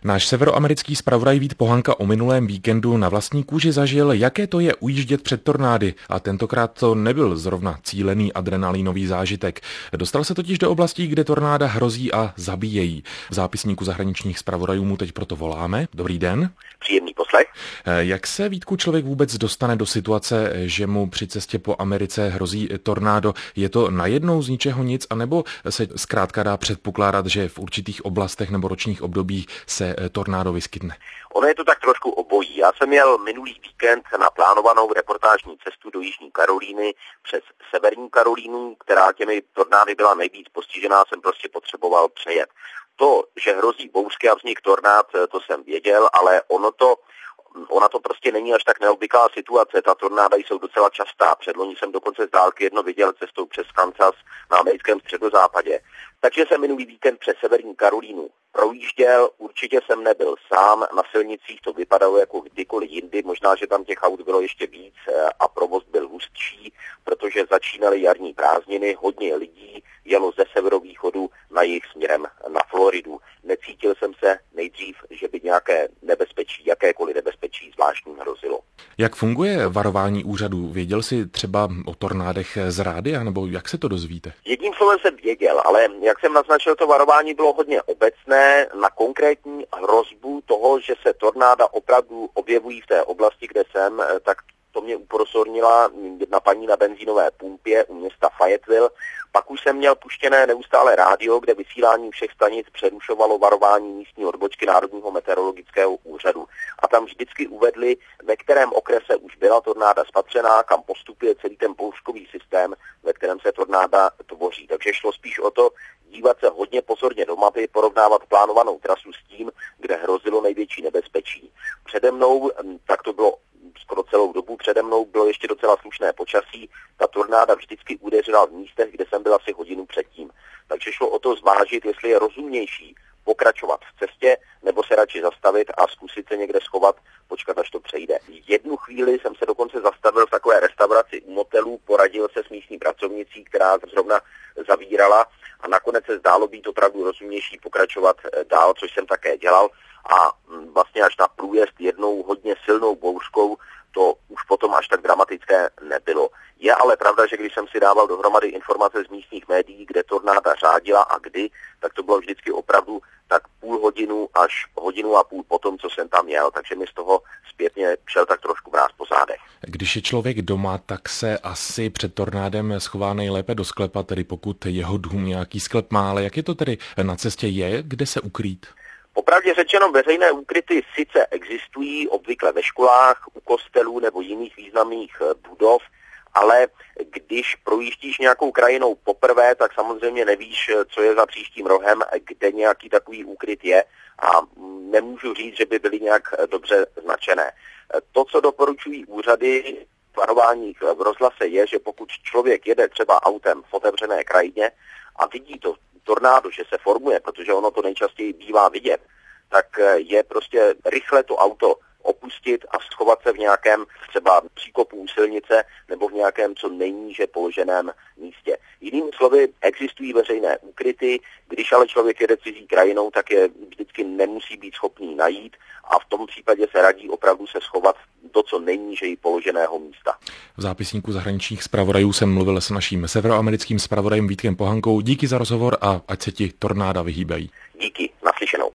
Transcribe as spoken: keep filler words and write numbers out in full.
Náš severoamerický zpravodaj Vít Pohanka o minulém víkendu na vlastní kůži zažil, jaké to je ujíždět před tornády, a tentokrát to nebyl zrovna cílený adrenalinový zážitek. Dostal se totiž do oblastí, kde tornáda hrozí a zabíjejí. V zápisníku zahraničních zpravodajů mu teď proto voláme. Dobrý den. Příjemný poslech. Jak se, Vítku, člověk vůbec dostane do situace, že mu při cestě po Americe hrozí tornádo? Je to najednou z ničeho nic, anebo se zkrátka dá předpokládat, že v určitých oblastech nebo ročních obdobích se tornádo vyskytne? Ono je to tak trošku obojí. Já jsem měl minulý víkend na plánovanou reportážní cestu do Jižní Karolíny přes Severní Karolínu, která těmi tornády byla nejvíc postižená, jsem prostě potřeboval přejet. To, že hrozí bouřky a vznik tornád, to jsem věděl, ale ono to Ona to prostě není až tak neobvyklá situace. Ta tornáda jsou docela častá. Předloni jsem dokonce z dálky jedno viděl cestou přes Kansas na americkém středozápadě. Takže jsem minulý víkend přes Severní Karolínu projížděl. Určitě jsem nebyl sám. Na silnicích to vypadalo jako kdykoliv jindy. Možná, že tam těch aut bylo ještě víc a provoz byl hustší, protože začínaly jarní prázdniny. Hodně lidí jelo ze severovýchodu na jih směrem na Floridu. Necítil jsem se nejdřív, že by nějaké nebezpečí, jakékoliv nebezpečí zvláštní hrozilo. Jak funguje varování úřadů? Věděl jsi třeba o tornádech z rádia, nebo jak se to dozvíte? Jedním slovem jsem věděl, ale jak jsem naznačil, to varování bylo hodně obecné na konkrétní hrozbu toho, že se tornáda opravdu objevují v té oblasti, kde jsem, tak to mě upozornila jedna paní na benzínové pumpě u města Fayetteville. Pak už jsem měl puštěné neustále rádio, kde vysílání všech stanic přerušovalo varování místní odbočky Národního meteorologického úřadu. A tam vždycky uvedli, ve kterém okrese už byla tornáda spatřená, kam postupuje celý ten bouřkový systém, ve kterém se tornáda tvoří. Takže šlo spíš o to dívat se hodně pozorně do mapy, porovnávat plánovanou trasu s tím, kde hrozilo největší nebezpečí. Přede mnou, tak to bylo skoro celou dobu, přede mnou bylo ještě docela slušné počasí. Ta tornáda vždycky udeřila v místech, kde jsem byl asi hodinu předtím. Takže šlo o to zvážit, jestli je rozumnější pokračovat v cestě, nebo se radši zastavit a zkusit se někde schovat, počkat, až to přejde. Jednu chvíli jsem se dokonce zastavil v takové restauraci u motelu, poradil se s místní pracovnicí, která zrovna zavírala, a nakonec se zdálo být opravdu rozumnější pokračovat dál, což jsem také dělal. A vlastně až na průjezd jednou hodně silnou bouřkou to už potom až tak dramatické nebylo. Je ale pravda, že když jsem si dával dohromady informace z místních médií, kde tornáda řádila a kdy, tak to bylo vždycky opravdu tak půl hodinu až hodinu a půl potom, co jsem tam jel, takže mi z toho zpětně šel tak trošku mráz po zádech. Když je člověk doma, tak se asi před tornádem schová nejlépe do sklepa, tedy pokud jeho dům nějaký sklep má, ale jak je to tedy na cestě, je kde se ukrýt? Popravdě řečeno, veřejné úkryty sice existují, obvykle ve školách, u kostelů nebo jiných významných budov, ale když projíždíš nějakou krajinou poprvé, tak samozřejmě nevíš, co je za příštím rohem, kde nějaký takový úkryt je, a nemůžu říct, že by byly nějak dobře značené. To, co doporučují úřady varování v rozhlase, je, že pokud člověk jede třeba autem v otevřené krajině a vidí to tornádo, že se formuje, protože ono to nejčastěji bývá vidět, tak je prostě rychle to auto opustit a schovat se v nějakém třeba příkopu u silnice nebo v nějakém co nejníže položeném místě. Jinými slovy, existují veřejné úkryty, když ale člověk jede cizí krajinou, tak je vždycky nemusí být schopný najít, a v tom případě se radí opravdu se schovat do co nejnížeji položeného místa. V zápisníku zahraničních zpravodajů jsem mluvil s naším severoamerickým zpravodajem Vítkem Pohankou. Díky za rozhovor a ať se ti tornáda vyhýbají. Díky, naslyšenou.